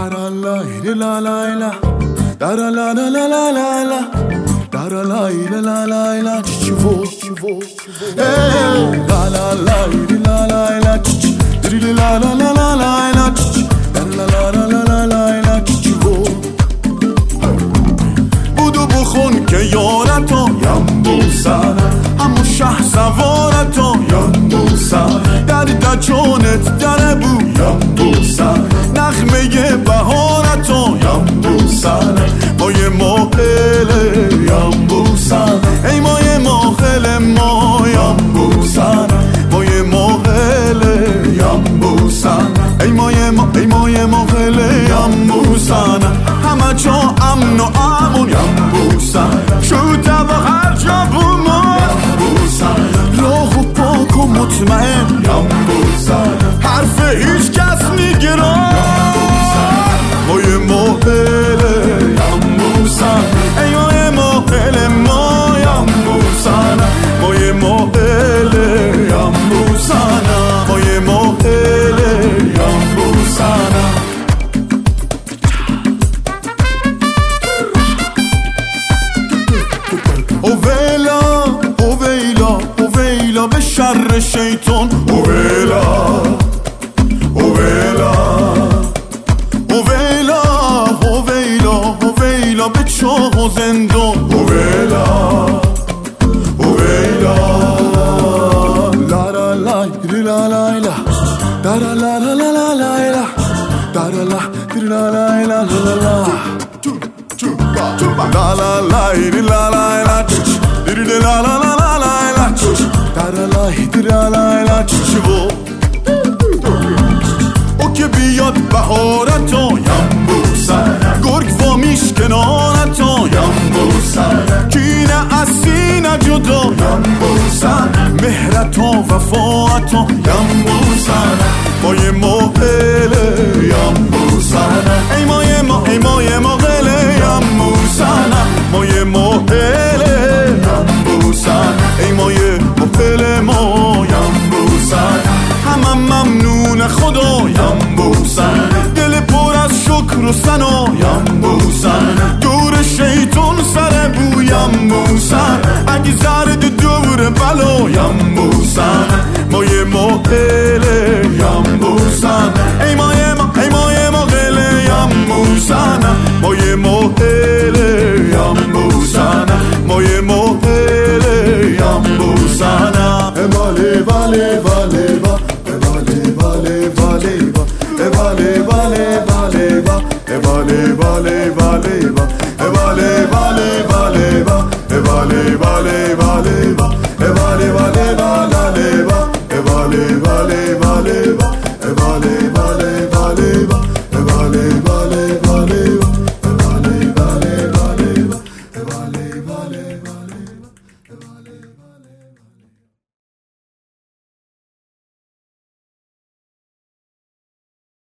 بودو بخون که یارتا یم بوسن همون شه سوارتا یم بوسن در دجانت در بو یم بوسن نغمه بهارتا یم بوسن مای ماهله یم بوسن ای مای ماهله ما یم بوسن مای ماهله یم بوسن ای مای ماهله یم بوسن همه جا امن و امون یم بوسن شده و هر جا بوما یم بوسن راه و پاک و مطمئن یم بوسن حرف هیچ کس میگیرم مای ماهله یم بوسن ای مای ماهله ما یم بوسن مای ماهله یم بوسن مای ماهله یم بوسن اویلا به شر شیطان اویلا اویلا اویلا اویلا اویلا به چاه و زندان اویلا اویلا لا لا لا لا لا لا لا لا لا لا لا لا لا لا لا لا لا او که بیاد بهارتا یم بوسن گرگ وامیش کنارتا یم بوسن کینه از سینه جدا یم بوسن مهرتا وفاتا یم بوسن مای ماهله یم بوسن ای مای ماهله یم بوسن مای ماهله یم بوسن ای مای ماهله ما یم بوسن همه ممنون خدا یم بوسن دل پر از شکر و ثنا یم بوسن دور شیطان سر بو یم بوسن اگه زرد دور بلا یم بوسن مای ماهله یم بوسن ای مای ماهله یم بوسن مای ماهله